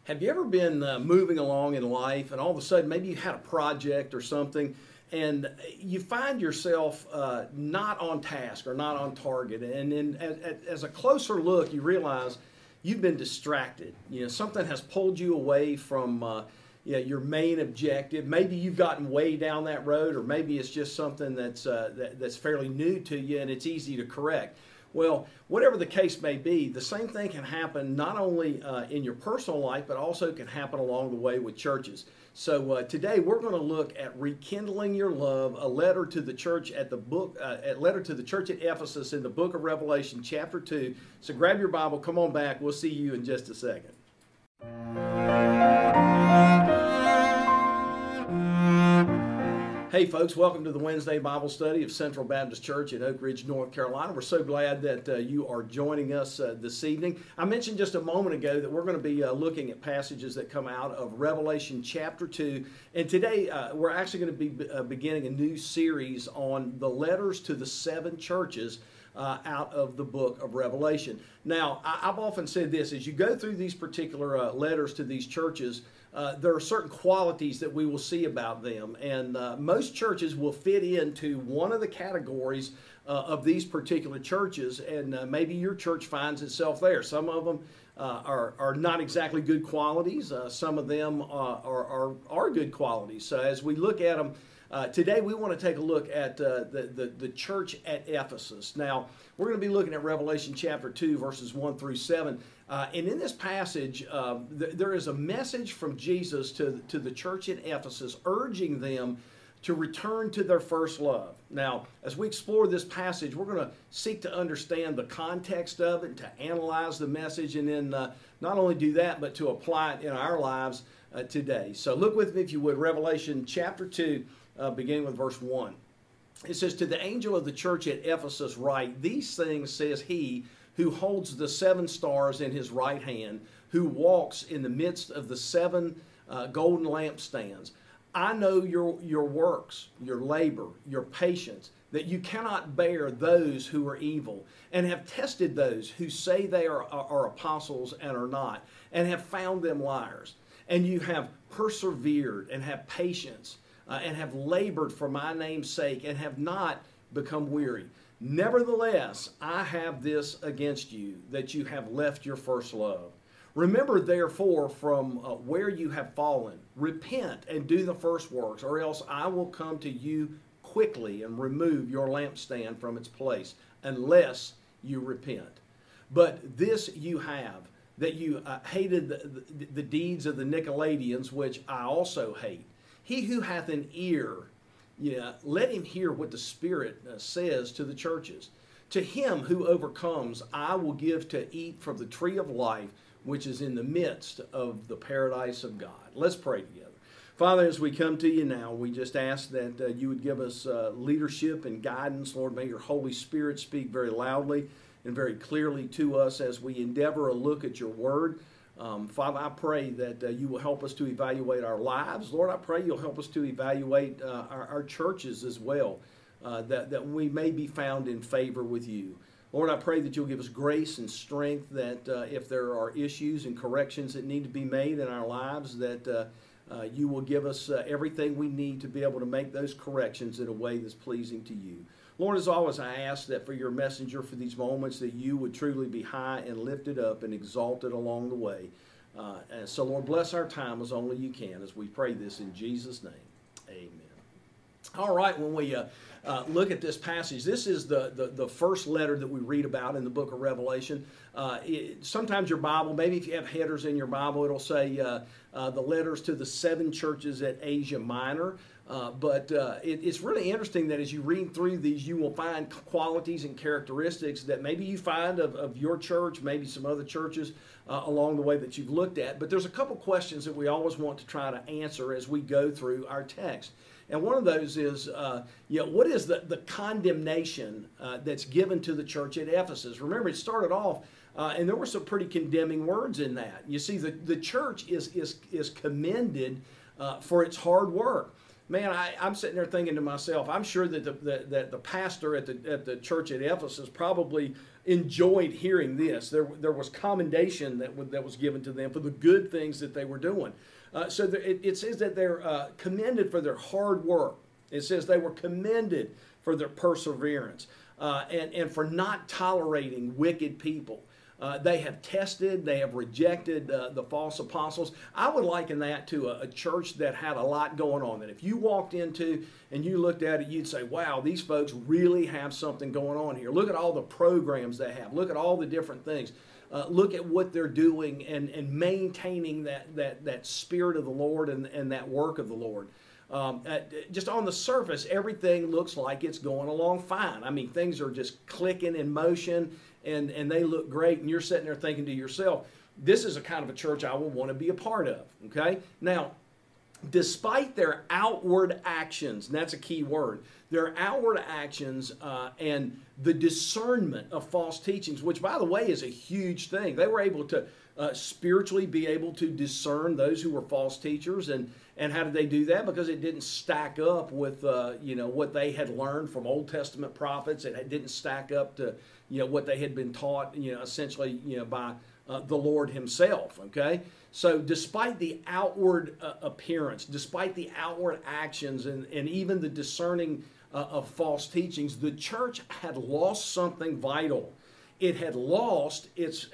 Have you ever been moving along in life and all of a sudden maybe you had a project or something and you find yourself not on task or not on target, and then as a closer look you realize you've been distracted. Something has pulled you away from your main objective. Maybe you've gotten way down that road, or maybe it's just something that's fairly new to you and it's easy to correct. Well, whatever the case may be, the same thing can happen not only in your personal life, but also can happen along the way with churches. So today we're going to look at Rekindling Your Love, a letter to the church at the church at Ephesus in the book of Revelation, chapter 2. So grab your Bible, come on back. We'll see you in just a second. Hey folks, welcome to the Wednesday Bible study of Central Baptist Church in Oak Ridge, North Carolina. We're so glad that you are joining us this evening. I mentioned just a moment ago that we're going to be looking at passages that come out of Revelation chapter 2. And today we're actually going to be beginning a new series on the letters to the 7 churches out of the book of Revelation. Now, I've often said this: as you go through these particular letters to these churches, there are certain qualities that we will see about them, and most churches will fit into one of the categories of these particular churches, and maybe your church finds itself there. Some of them are not exactly good qualities. Some of them are good qualities. So as we look at them, today we want to take a look at the church at Ephesus. Now, we're going to be looking at Revelation chapter 2, verses 1 through 7. And in this passage, there is a message from Jesus to the church at Ephesus, urging them to return to their first love. Now, as we explore this passage, we're going to seek to understand the context of it, to analyze the message, and then not only do that, but to apply it in our lives today. So look with me, if you would, Revelation chapter 2, beginning with verse 1. It says, "To the angel of the church at Ephesus write, these things says he who holds the 7 stars in his right hand, who walks in the midst of the 7 golden lampstands. I know your works, your labor, your patience, that you cannot bear those who are evil, and have tested those who say they are apostles and are not, and have found them liars. And you have persevered and have patience, and have labored for my name's sake, and have not become weary. Nevertheless, I have this against you, that you have left your first love. Remember therefore from where you have fallen, repent and do the first works, or else I will come to you quickly and remove your lampstand from its place, unless you repent. But this you have, that you hated the deeds of the Nicolaitans, which I also hate. He who hath an ear, let him hear what the Spirit says to the churches. To him who overcomes, I will give to eat from the tree of life, which is in the midst of the paradise of God." Let's pray together. Father, as we come to you now, we just ask that you would give us leadership and guidance. Lord, may your Holy Spirit speak very loudly and very clearly to us as we endeavor a look at your word. Father, I pray that you will help us to evaluate our lives. Lord, I pray you'll help us to evaluate our churches as well, that we may be found in favor with you. Lord, I pray that you'll give us grace and strength, that if there are issues and corrections that need to be made in our lives, that you will give us everything we need to be able to make those corrections in a way that's pleasing to you. Lord, as always, I ask that for your messenger for these moments, that you would truly be high and lifted up and exalted along the way. And so, Lord, bless our time as only you can, as we pray this in Jesus' name. Amen. All right, when we look at this passage, this is the first letter that we read about in the book of Revelation. Sometimes your Bible, maybe if you have headers in your Bible, it'll say the letters to the 7 churches at Asia Minor. But it's really interesting that as you read through these, you will find qualities and characteristics that maybe you find of your church, maybe some other churches along the way that you've looked at. But there's a couple questions that we always want to try to answer as we go through our text. And one of those is, what is the condemnation that's given to the church at Ephesus? Remember, it started off, and there were some pretty condemning words in that. You see, the church is commended for its hard work. man, I'm sitting there thinking to myself, I'm sure that the pastor at the church at Ephesus probably enjoyed hearing this. There was commendation that was given to them for the good things that they were doing. So it says that they're commended for their hard work. It says they were commended for their perseverance and for not tolerating wicked people. They have tested, they have rejected the false apostles. I would liken that to a church that had a lot going on. That if you walked into and you looked at it, you'd say, wow, these folks really have something going on here. Look at all the programs they have. Look at all the different things. Look at what they're doing and maintaining that spirit of the Lord and that work of the Lord. Just on the surface, everything looks like it's going along fine. I mean, things are just clicking in motion, and they look great, and you're sitting there thinking to yourself, this is a kind of a church I would want to be a part of, okay? Now, despite their outward actions, and that's a key word, their outward actions and the discernment of false teachings, which, by the way, is a huge thing. They were able to spiritually be able to discern those who were false teachers. And how did they do that? Because it didn't stack up with what they had learned from Old Testament prophets. It didn't stack up to what they had been taught essentially by the Lord Himself. Okay, so despite the outward appearance, despite the outward actions, and even the discerning of false teachings, the church had lost something vital. It had lost its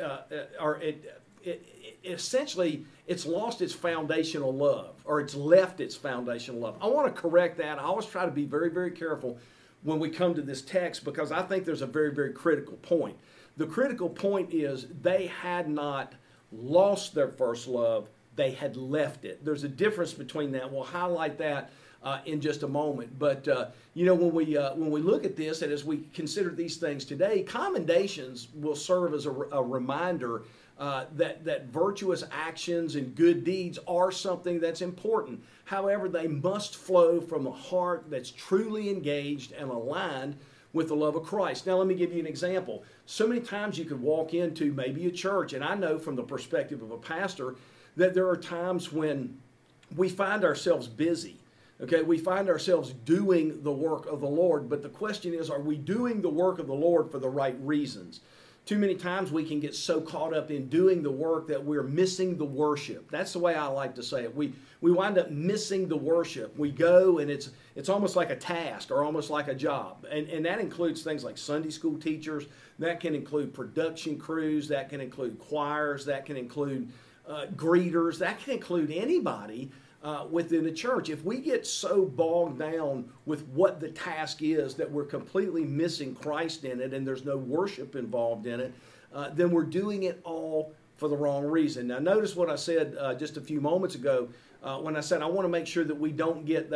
essentially, it's lost its foundational love, or it's left its foundational love. I want to correct that. I always try to be very, very careful when we come to this text, because I think there's a very, very critical point. The critical point is they had not lost their first love, they had left it. There's a difference between that. We'll highlight that in just a moment. But when we look at this, and as we consider these things today, commendations will serve as a reminder that virtuous actions and good deeds are something that's important. However, they must flow from a heart that's truly engaged and aligned with the love of Christ. Now, let me give you an example. So many times you could walk into maybe a church, and I know from the perspective of a pastor that there are times when we find ourselves busy. Okay, we find ourselves doing the work of the Lord, but the question is, are we doing the work of the Lord for the right reasons? Too many times we can get so caught up in doing the work that we're missing the worship. That's the way I like to say it. We wind up missing the worship. We go and it's almost like a task or almost like a job. And that includes things like Sunday school teachers. That can include production crews. That can include choirs. That can include greeters. That can include anybody within the church. If we get so bogged down with what the task is that we're completely missing Christ in it and there's no worship involved in it, then we're doing it all for the wrong reason. Now, notice what I said just a few moments ago when I said I want to make sure that we don't get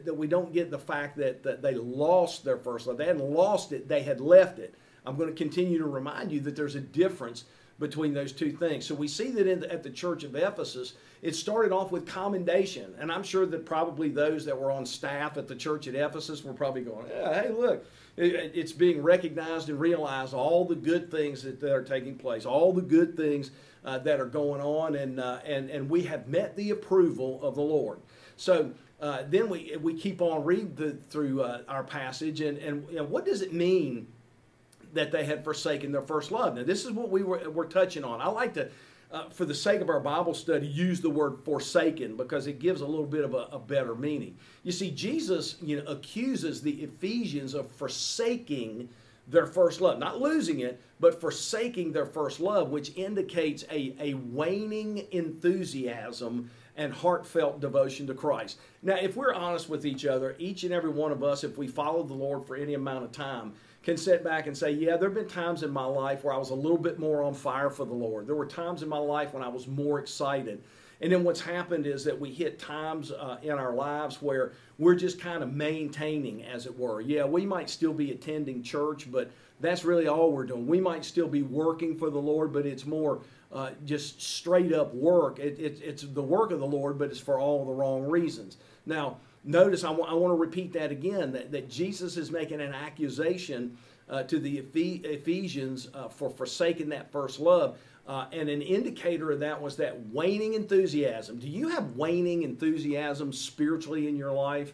the fact that they lost their first love. They hadn't lost it; they had left it. I'm going to continue to remind you that there's a difference between those two things. So we see that at the church of Ephesus, it started off with commendation. And I'm sure that probably those that were on staff at the church at Ephesus were probably going, yeah, hey, look, it's being recognized and realized all the good things that are taking place, all the good things that are going on, and we have met the approval of the Lord. So then we keep on reading through our passage, and what does it mean that they had forsaken their first love? Now, this is what we're touching on. I like to, for the sake of our Bible study, use the word forsaken because it gives a little bit of a better meaning. You see, Jesus accuses the Ephesians of forsaking their first love. Not losing it, but forsaking their first love, which indicates a waning enthusiasm and heartfelt devotion to Christ. Now, if we're honest with each other, each and every one of us, if we follow the Lord for any amount of time, can sit back and say, yeah, there have been times in my life where I was a little bit more on fire for the Lord. There were times in my life when I was more excited. And then what's happened is that we hit times in our lives where we're just kind of maintaining, as it were. Yeah, we might still be attending church, but that's really all we're doing. We might still be working for the Lord, but it's more just straight up work. It's the work of the Lord, but it's for all the wrong reasons. Now, notice, I want to repeat that again, that Jesus is making an accusation to the Ephesians for forsaking that first love. And an indicator of that was that waning enthusiasm. Do you have waning enthusiasm spiritually in your life?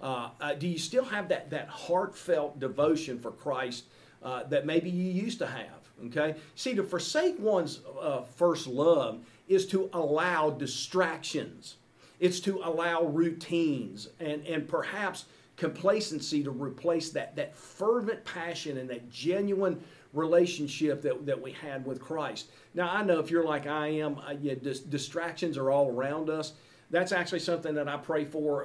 Do you still have that heartfelt devotion for Christ that maybe you used to have? Okay? See, to forsake one's first love is to allow distractions. It's to allow routines and perhaps complacency to replace that fervent passion and that genuine relationship that we had with Christ. Now, I know if you're like I am, distractions are all around us. That's actually something that I pray for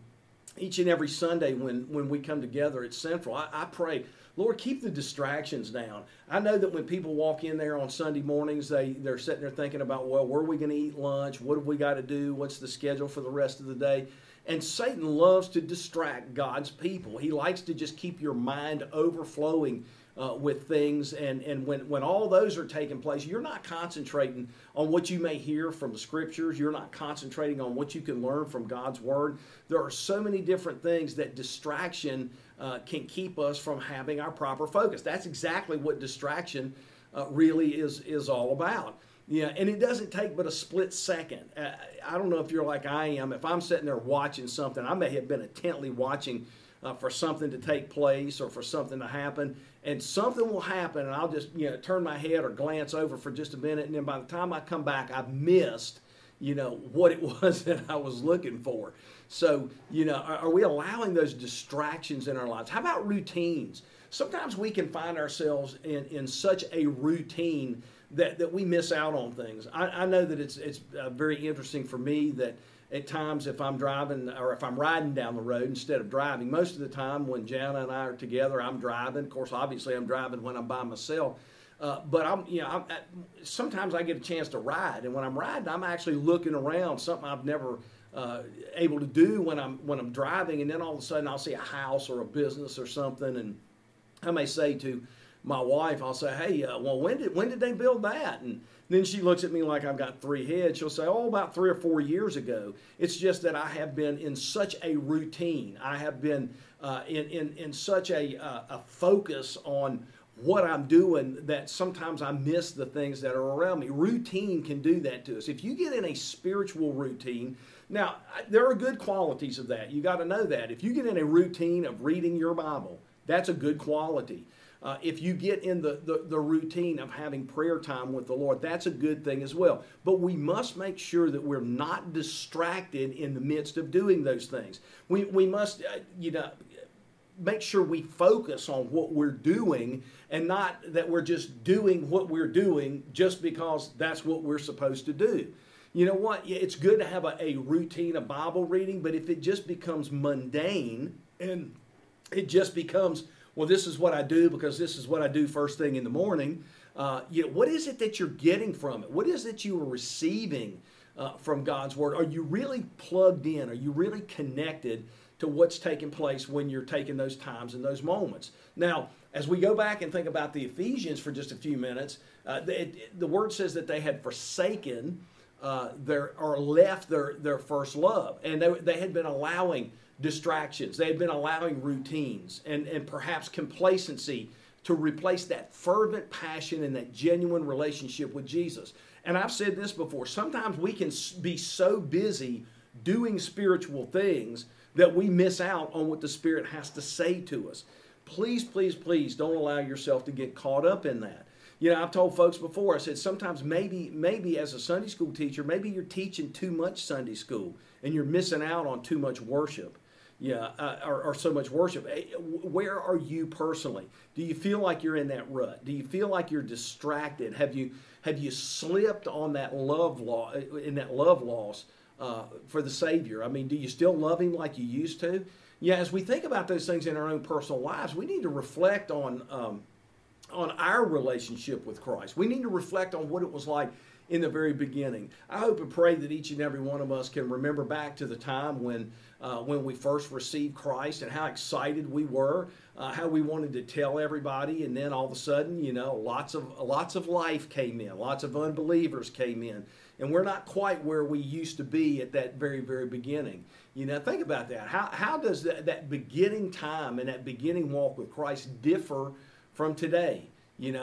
each and every Sunday when we come together at Central. I pray, Lord, keep the distractions down. I know that when people walk in there on Sunday mornings, they're sitting there thinking about, well, where are we going to eat lunch? What have we got to do? What's the schedule for the rest of the day? And Satan loves to distract God's people. He likes to just keep your mind overflowing with things, and when all those are taking place, you're not concentrating on what you may hear from the Scriptures. You're not concentrating on what you can learn from God's Word. There are so many different things that distraction can keep us from having our proper focus. That's exactly what distraction really is all about. Yeah, and it doesn't take but a split second. I don't know if you're like I am. If I'm sitting there watching something, I may have been intently watching for something to take place or for something to happen, and something will happen, and I'll just turn my head or glance over for just a minute, and then by the time I come back, I've missed what it was that I was looking for. So are we allowing those distractions in our lives? How about routines? Sometimes we can find ourselves in such a routine that we miss out on things. I know that it's very interesting for me that at times if I'm driving or if I'm riding down the road instead of driving, most of the time when Jana and I are together, I'm driving. Of course, obviously I'm driving when I'm by myself. But sometimes I get a chance to ride, and when I'm riding, I'm actually looking around, something I've never able to do when I'm driving, and then all of a sudden I'll see a house or a business or something, and I may say to my wife, I'll say, hey, well, when did they build that? And then she looks at me like I've got three heads. She'll say, oh, about 3 or 4 years ago. It's just that I have been in such a routine. I have been in such a focus on what I'm doing that sometimes I miss the things that are around me. Routine can do that to us. If you get in a spiritual routine, now there are good qualities of that. You got to know that. If you get in a routine of reading your Bible, that's a good quality. If you get in the routine of having prayer time with the Lord, that's a good thing as well. But we must make sure that we're not distracted in the midst of doing those things. We must, make sure we focus on what we're doing and not that we're just doing what we're doing just because that's what we're supposed to do. You know what? It's good to have a routine of Bible reading, but if it just becomes mundane and it just becomes, well, this is what I do because this is what I do first thing in the morning. What is it that you're getting from it? What is it you are receiving from God's Word? Are you really plugged in? Are you really connected to what's taking place when you're taking those times and those moments? Now, as we go back and think about the Ephesians for just a few minutes, the Word says that they had forsaken left their first love, and they had been allowing distractions. They had been allowing routines and perhaps complacency to replace that fervent passion and that genuine relationship with Jesus. And I've said this before, sometimes we can be so busy doing spiritual things that we miss out on what the Spirit has to say to us. Please, please, please don't allow yourself to get caught up in that. I've told folks before, I said sometimes maybe as a Sunday school teacher, maybe you're teaching too much Sunday school and you're missing out on too much worship. Or so much worship. Where are you personally? Do you feel like you're in that rut? Do you feel like you're distracted? Have you slipped on that love loss for the Savior? I mean, do you still love Him like you used to? As we think about those things in our own personal lives, we need to reflect on our relationship with Christ. We need to reflect on what it was like in the very beginning. I hope and pray that each and every one of us can remember back to the time when we first received Christ and how excited we were, how we wanted to tell everybody, and then all of a sudden, lots of life came in, lots of unbelievers came in, and we're not quite where we used to be at that very, very beginning. Think about that. How does that beginning time and that beginning walk with Christ differ from today?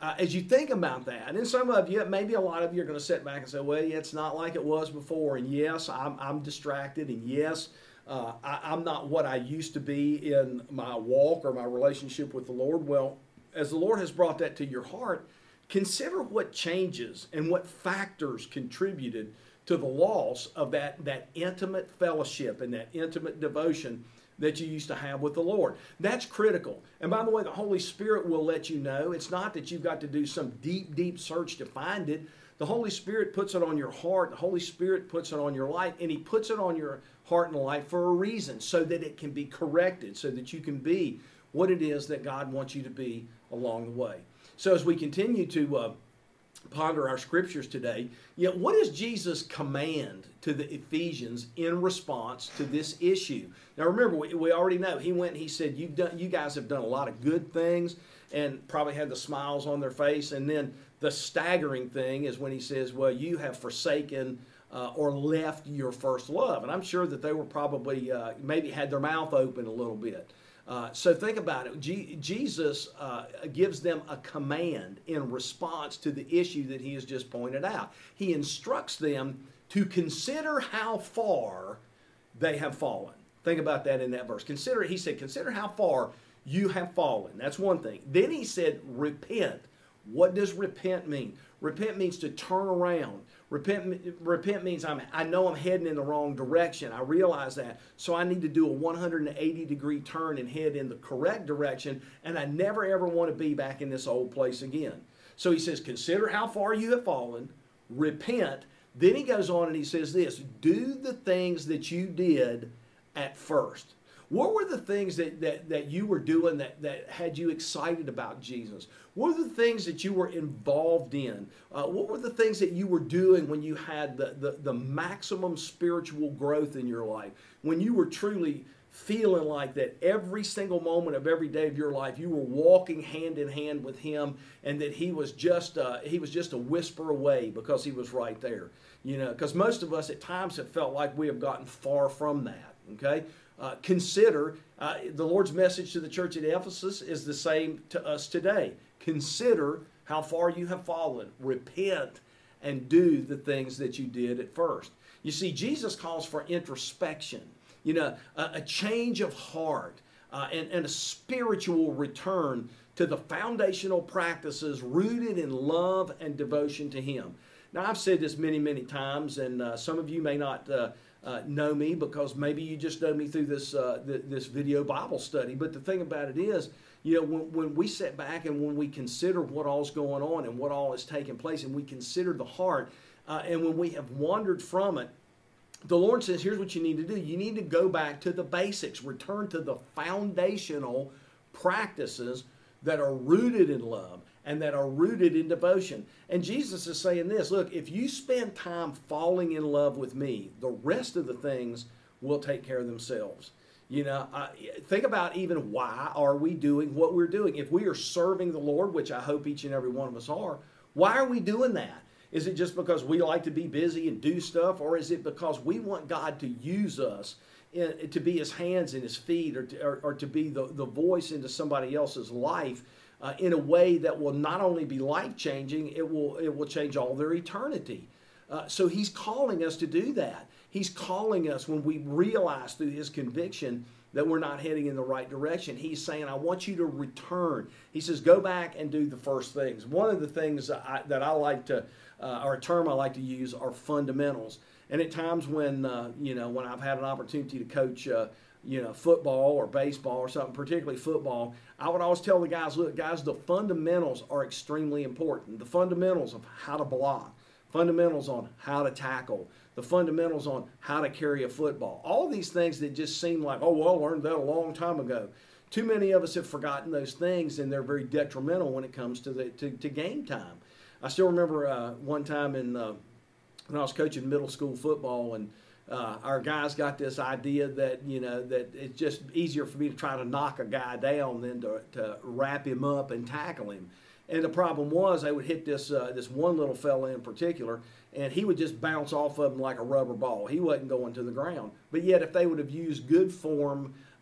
as you think about that, and some of you, maybe a lot of you are going to sit back and say, well, yeah, it's not like it was before, and yes, I'm distracted, and yes, I'm not what I used to be in my walk or my relationship with the Lord. Well, as the Lord has brought that to your heart, consider what changes and what factors contributed to the loss of that intimate fellowship and that intimate devotion that you used to have with the Lord. That's critical. And by the way, the Holy Spirit will let you know. It's not that you've got to do some deep, deep search to find it. The Holy Spirit puts it on your heart. The Holy Spirit puts it on your life, and He puts it on your heart and life for a reason, so that it can be corrected, so that you can be what it is that God wants you to be along the way. So as we continue to ponder our scriptures today, what is Jesus' command to the Ephesians in response to this issue? Now remember, we already know He went and He said, you guys have done a lot of good things, and probably had the smiles on their face. And then the staggering thing is when He says, well, you have forsaken or left your first love. And I'm sure that they were probably maybe had their mouth open a little bit. So think about it. Jesus gives them a command in response to the issue that He has just pointed out. He instructs them to consider how far they have fallen. Think about that in that verse. He said, consider how far you have fallen. That's one thing. Then He said, repent. What does repent mean? Repent means to turn around. Repent means I know I'm heading in the wrong direction. I realize that. So I need to do a 180-degree turn and head in the correct direction, and I never ever want to be back in this old place again. So He says, consider how far you have fallen, repent. Then He goes on and He says this, do the things that you did at first. What were the things that you were doing that had you excited about Jesus? What were the things that you were involved in? What were the things that you were doing when you had the maximum spiritual growth in your life? When you were truly feeling like that every single moment of every day of your life, you were walking hand in hand with Him, and that He was just a whisper away because He was right there. Because most of us at times have felt like we have gotten far from that. Okay. Consider, the Lord's message to the church at Ephesus is the same to us today. Consider how far you have fallen. Repent and do the things that you did at first. You see, Jesus calls for introspection, a change of heart, and a spiritual return to the foundational practices rooted in love and devotion to Him. Now, I've said this many, many times, and some of you may not know me because maybe you just know me through this this video Bible study. But the thing about it is, when we sit back and when we consider what all's going on and what all is taking place, and we consider the heart, and when we have wandered from it, the Lord says, here's what you need to do. You need to go back to the basics, return to the foundational practices that are rooted in love and that are rooted in devotion. And Jesus is saying this, look, if you spend time falling in love with me, the rest of the things will take care of themselves. Think about even why are we doing what we're doing. If we are serving the Lord, which I hope each and every one of us are, why are we doing that? Is it just because we like to be busy and do stuff, or is it because we want God to use us to be His hands and His feet, or to be the voice into somebody else's life in a way that will not only be life-changing, it will change all their eternity. So He's calling us to do that. He's calling us when we realize through His conviction that we're not heading in the right direction. He's saying, I want you to return. He says, go back and do the first things. One of the things that I like to, or a term I like to use, are fundamentals. And at times when I've had an opportunity to coach football or baseball or something, particularly football, I would always tell the guys, look, guys, the fundamentals are extremely important. The fundamentals of how to block, fundamentals on how to tackle, the fundamentals on how to carry a football. All these things that just seem like, oh, well, I learned that a long time ago. Too many of us have forgotten those things, and they're very detrimental when it comes to game time. I still remember one time when I was coaching middle school football, and our guys got this idea that that it's just easier for me to try to knock a guy down than to wrap him up and tackle him. And the problem was they would hit this one little fella in particular, and he would just bounce off of him like a rubber ball. He wasn't going to the ground. But yet if they would have used good form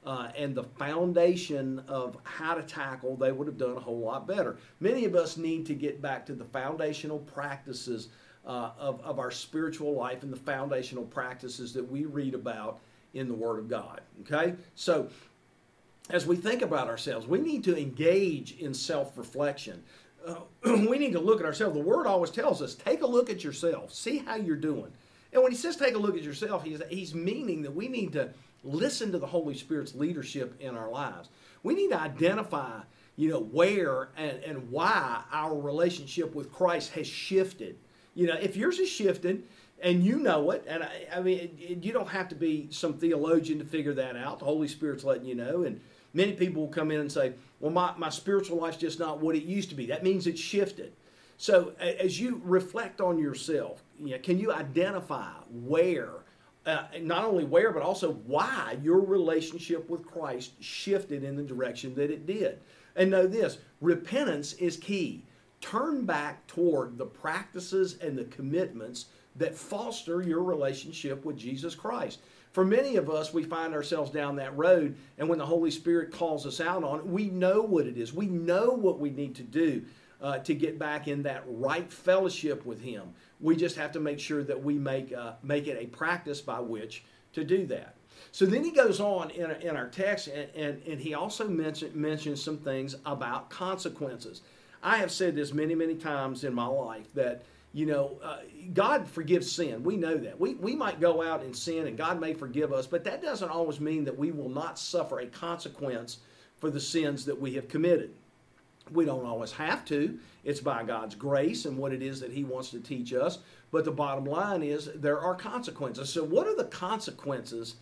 and the foundation of how to tackle, they would have done a whole lot better. Many of us need to get back to the foundational practices of our spiritual life and the foundational practices that we read about in the Word of God. Okay? So, as we think about ourselves, we need to engage in self-reflection. We need to look at ourselves. The Word always tells us, take a look at yourself. See how you're doing. And when he says take a look at yourself, he's meaning that we need to listen to the Holy Spirit's leadership in our lives. We need to identify, where and why our relationship with Christ has shifted. If yours has shifted and you know it, and I mean, you don't have to be some theologian to figure that out. The Holy Spirit's letting you know. And many people will come in and say, well, my spiritual life's just not what it used to be. That means it's shifted. So as you reflect on yourself, can you identify where, not only where, but also why your relationship with Christ shifted in the direction that it did? And know this, repentance is key. Turn back toward the practices and the commitments that foster your relationship with Jesus Christ. For many of us, we find ourselves down that road, and when the Holy Spirit calls us out on it, we know what it is. We know what we need to do to get back in that right fellowship with Him. We just have to make sure that we make it a practice by which to do that. So then he goes on in our text, and he also mentions some things about consequences. I have said this many, many times in my life that, God forgives sin. We know that. We might go out and sin, and God may forgive us, but that doesn't always mean that we will not suffer a consequence for the sins that we have committed. We don't always have to. It's by God's grace and what it is that He wants to teach us. But the bottom line is there are consequences. So what are the consequences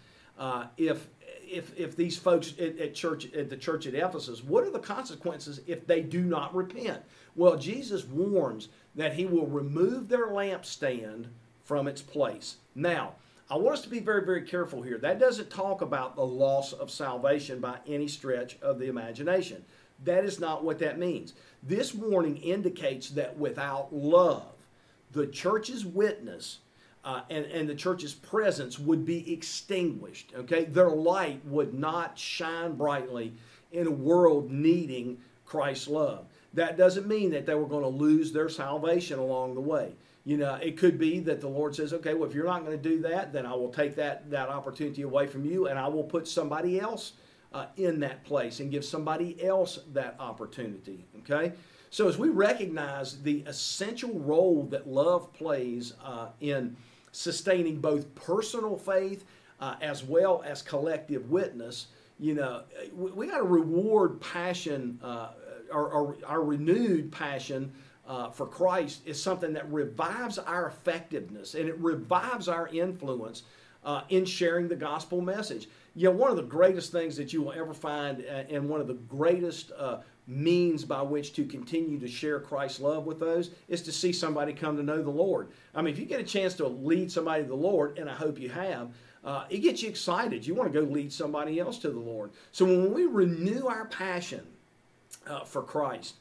if these folks at the church at Ephesus, what are the consequences if they do not repent? Well, Jesus warns that He will remove their lampstand from its place. Now, I want us to be very, very careful here. That doesn't talk about the loss of salvation by any stretch of the imagination. That is not what that means. This warning indicates that without love, the church's witness and the church's presence would be extinguished. Okay, their light would not shine brightly in a world needing Christ's love. That doesn't mean that they were going to lose their salvation along the way. It could be that the Lord says, okay, well, if you're not going to do that, then I will take that opportunity away from you, and I will put somebody else in that place and give somebody else that opportunity. Okay? So as we recognize the essential role that love plays in sustaining both personal faith as well as collective witness, we got to reward passion, our renewed passion for Christ is something that revives our effectiveness and it revives our influence in sharing the gospel message. One of the greatest things that you will ever find and one of the greatest means by which to continue to share Christ's love with those is to see somebody come to know the Lord. I mean, if you get a chance to lead somebody to the Lord, and I hope you have, it gets you excited. You want to go lead somebody else to the Lord. So when we renew our passion for Christ,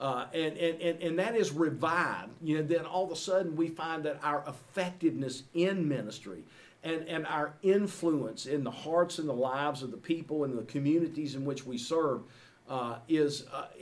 and that is revived, then all of a sudden we find that our effectiveness in ministry and our influence in the hearts and the lives of the people and the communities in which we serve is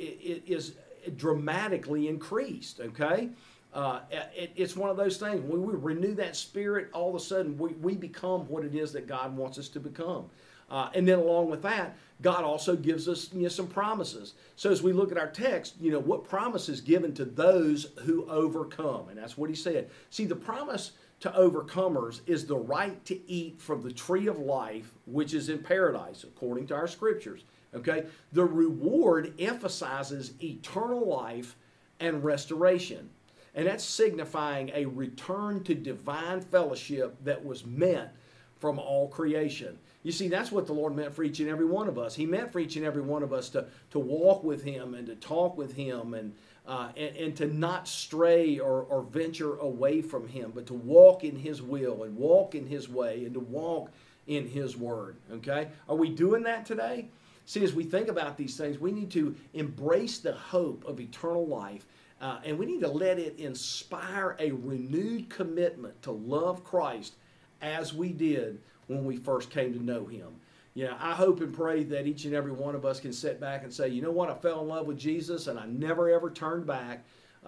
dramatically increased. Okay, it's one of those things. When we renew that spirit, all of a sudden we become what it is that God wants us to become. And then along with that, God also gives us some promises. So as we look at our text, what promise is given to those who overcome? And that's what he said. See, the promise to overcomers is the right to eat from the tree of life, which is in paradise, according to our scriptures. Okay? The reward emphasizes eternal life and restoration. And that's signifying a return to divine fellowship that was meant from all creation. You see, that's what the Lord meant for each and every one of us. He meant for each and every one of us to walk with Him and to talk with Him and to not stray or venture away from Him, but to walk in His will and walk in His way and to walk in His Word. Okay? Are we doing that today? See, as we think about these things, we need to embrace the hope of eternal life, and we need to let it inspire a renewed commitment to love Christ as we did when we first came to know Him. Yeah, I hope and pray that each and every one of us can sit back and say, you know what, I fell in love with Jesus and I never ever turned back.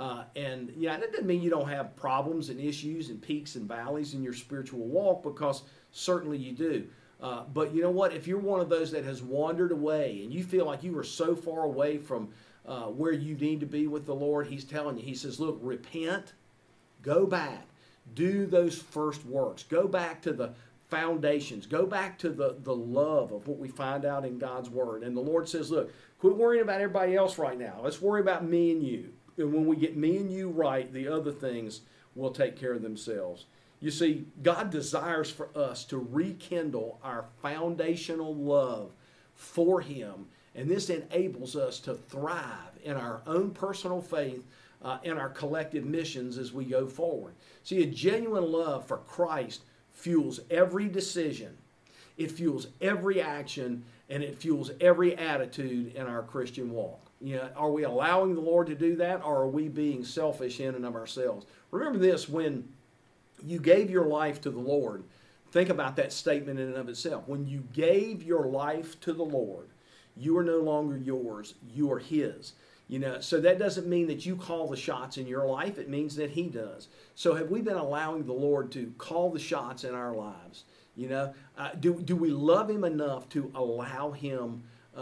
And yeah, that doesn't mean you don't have problems and issues and peaks and valleys in your spiritual walk, because certainly you do. But you know what, if you're one of those that has wandered away and you feel like you are so far away from where you need to be with the Lord, He's telling you, He says, look, repent, go back, do those first works, go back to the foundations, go back to the love of what we find out in God's Word. And the Lord says, look, quit worrying about everybody else right now. Let's worry about me and you. And when we get me and you right, the other things will take care of themselves. You see, God desires for us to rekindle our foundational love for Him, and this enables us to thrive in our own personal faith and our collective missions as we go forward. See, a genuine love for Christ fuels every decision, it fuels every action, and it fuels every attitude in our Christian walk. You know, are we allowing the Lord to do that, or are we being selfish in and of ourselves? Remember this, when you gave your life to the Lord, think about that statement in and of itself. When you gave your life to the Lord, you are no longer yours, you are His. You know, so that doesn't mean that you call the shots in your life. It means that He does. So have we been allowing the Lord to call the shots in our lives? You know, do we love Him enough to allow Him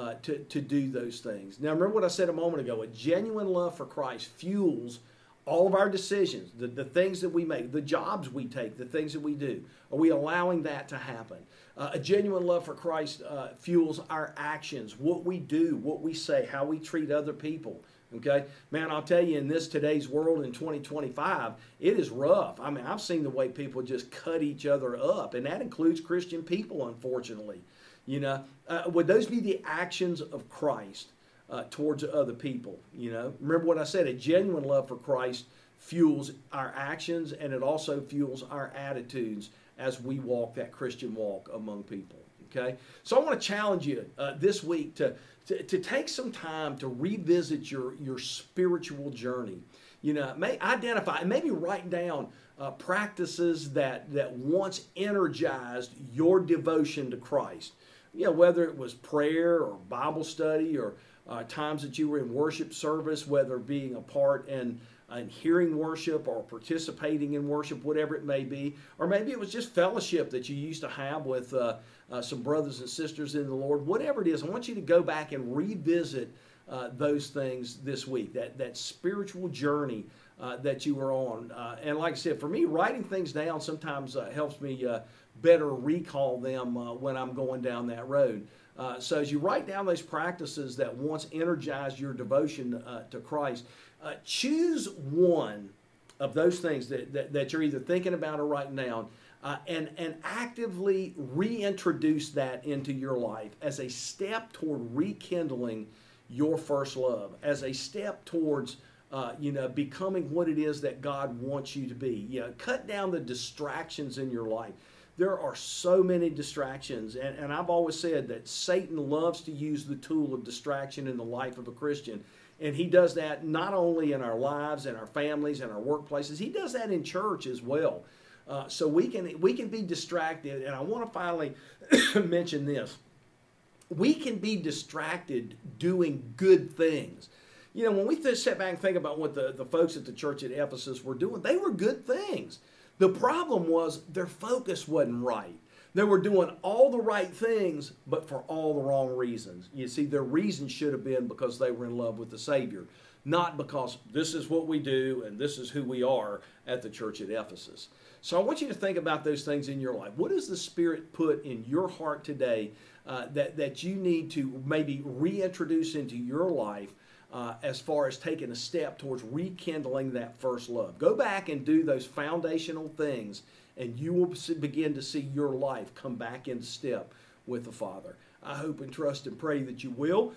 to do those things? Now, remember what I said a moment ago. A genuine love for Christ fuels all of our decisions, the things that we make, the jobs we take, the things that we do. Are we allowing that to happen? A genuine love for Christ fuels our actions, what we do, what we say, how we treat other people. Okay? Man, I'll tell you, in this today's world in 2025, it is rough. I mean, I've seen the way people just cut each other up, and that includes Christian people, unfortunately. You know, would those be the actions of Christ towards other people? You know, remember what I said, a genuine love for Christ fuels our actions, and it also fuels our attitudes as we walk that Christian walk among people. Okay, so I want to challenge you this week to take some time to revisit your spiritual journey. You know, may identify and maybe write down practices that once energized your devotion to Christ. You know, whether it was prayer or Bible study or times that you were in worship service, whether being a part and hearing worship or participating in worship, whatever it may be. Or maybe it was just fellowship that you used to have with some brothers and sisters in the Lord. Whatever it is, I want you to go back and revisit those things this week, that spiritual journey that you were on. And like I said, for me, writing things down sometimes helps me better recall them when I'm going down that road. So as you write down those practices that once energized your devotion to Christ, choose one of those things that you're either thinking about or writing down, and actively reintroduce that into your life as a step toward rekindling your first love, as a step towards becoming what it is that God wants you to be. You know, cut down the distractions in your life. There are so many distractions, and I've always said that Satan loves to use the tool of distraction in the life of a Christian. And he does that not only in our lives and our families and our workplaces, he does that in church as well. So we can be distracted, and I want to finally mention this. We can be distracted doing good things. You know, when we sit back and think about what the folks at the church at Ephesus were doing, they were good things. The problem was their focus wasn't right. They were doing all the right things, but for all the wrong reasons. You see, their reason should have been because they were in love with the Savior, not because this is what we do and this is who we are at the church at Ephesus. So I want you to think about those things in your life. What does the Spirit put in your heart today that you need to maybe reintroduce into your life as far as taking a step towards rekindling that first love? Go back and do those foundational things, and you will begin to see your life come back into step with the Father. I hope and trust and pray that you will.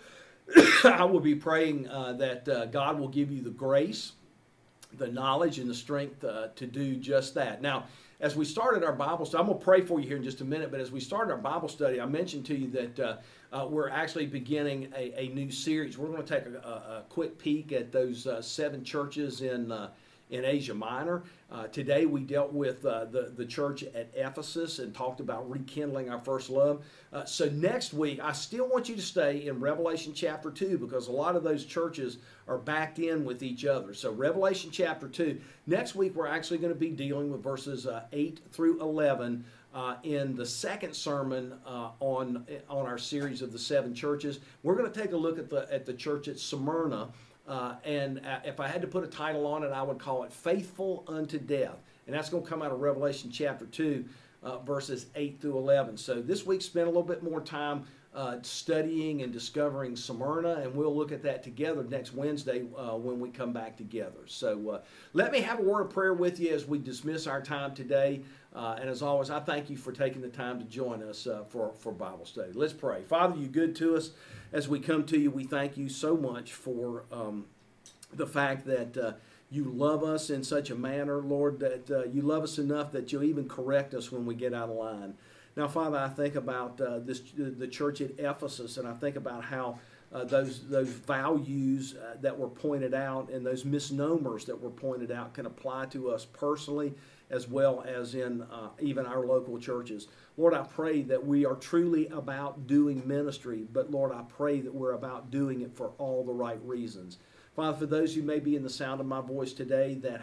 I will be praying that God will give you the grace, the knowledge, and the strength to do just that. Now, as we started our Bible study, I'm going to pray for you here in just a minute, but as we started our Bible study, I mentioned to you that we're actually beginning a new series. We're going to take a quick peek at those 7 churches in in Asia Minor. Today we dealt with the church at Ephesus and talked about rekindling our first love. So next week, I still want you to stay in Revelation chapter 2 because a lot of those churches are backed in with each other. So Revelation chapter 2. Next week, we're actually going to be dealing with verses 8 through 11 in the second sermon on our series of the 7 churches. We're going to take a look at the church at Smyrna. And if I had to put a title on it, I would call it Faithful Unto Death. And that's going to come out of Revelation chapter 2, verses 8 through 11. So this week, spend a little bit more time studying and discovering Smyrna, and we'll look at that together next Wednesday when we come back together. So let me have a word of prayer with you as we dismiss our time today. And as always, I thank you for taking the time to join us for Bible study. Let's pray. Father, you're good to us. As we come to you, we thank you so much for the fact that you love us in such a manner, Lord, that you love us enough that you'll even correct us when we get out of line. Now, Father, I think about the church at Ephesus, and I think about how those values that were pointed out and those misnomers that were pointed out can apply to us personally as well as in even our local churches. Lord, I pray that we are truly about doing ministry, but Lord, I pray that we're about doing it for all the right reasons. Father, for those who may be in the sound of my voice today that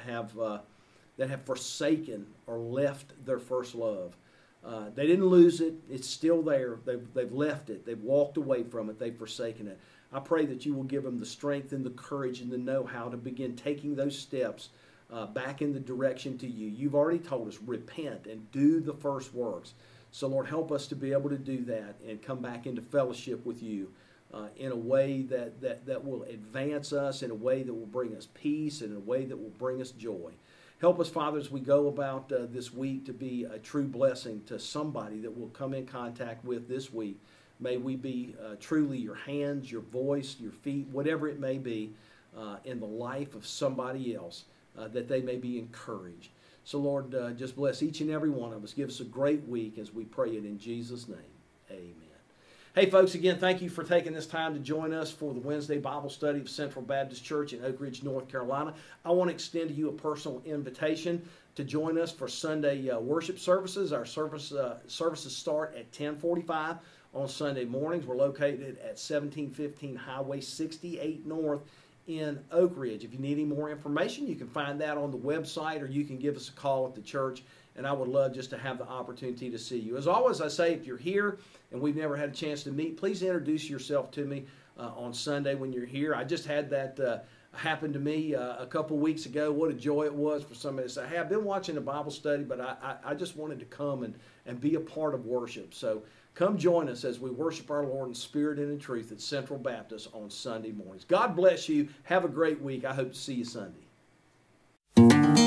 have forsaken or left their first love, they didn't lose it. It's still there. They've left it. They've walked away from it. They've forsaken it. I pray that you will give them the strength and the courage and the know-how to begin taking those steps back in the direction to you. You've already told us, repent and do the first works. So, Lord, help us to be able to do that and come back into fellowship with you in a way that will advance us, in a way that will bring us peace, in a way that will bring us joy. Help us, Father, as we go about this week to be a true blessing to somebody that we'll come in contact with this week. May we be truly your hands, your voice, your feet, whatever it may be in the life of somebody else, that they may be encouraged. So, Lord, just bless each and every one of us. Give us a great week as we pray it in Jesus' name. Amen. Hey, folks, again, thank you for taking this time to join us for the Wednesday Bible study of Central Baptist Church in Oak Ridge, North Carolina. I want to extend to you a personal invitation to join us for Sunday worship services. Our services start at 10:45 on Sunday mornings. We're located at 1715 Highway 68 North in Oak Ridge. If you need any more information, you can find that on the website, or you can give us a call at the church, and I would love just to have the opportunity to see you. As always, I say, if you're here and we've never had a chance to meet, please introduce yourself to me on Sunday when you're here. I just had that happen to me a couple weeks ago. What a joy it was for somebody to say, hey, I've been watching a Bible study, but I just wanted to come and be a part of worship. So come join us as we worship our Lord in spirit and in truth at Central Baptist on Sunday mornings. God bless you. Have a great week. I hope to see you Sunday.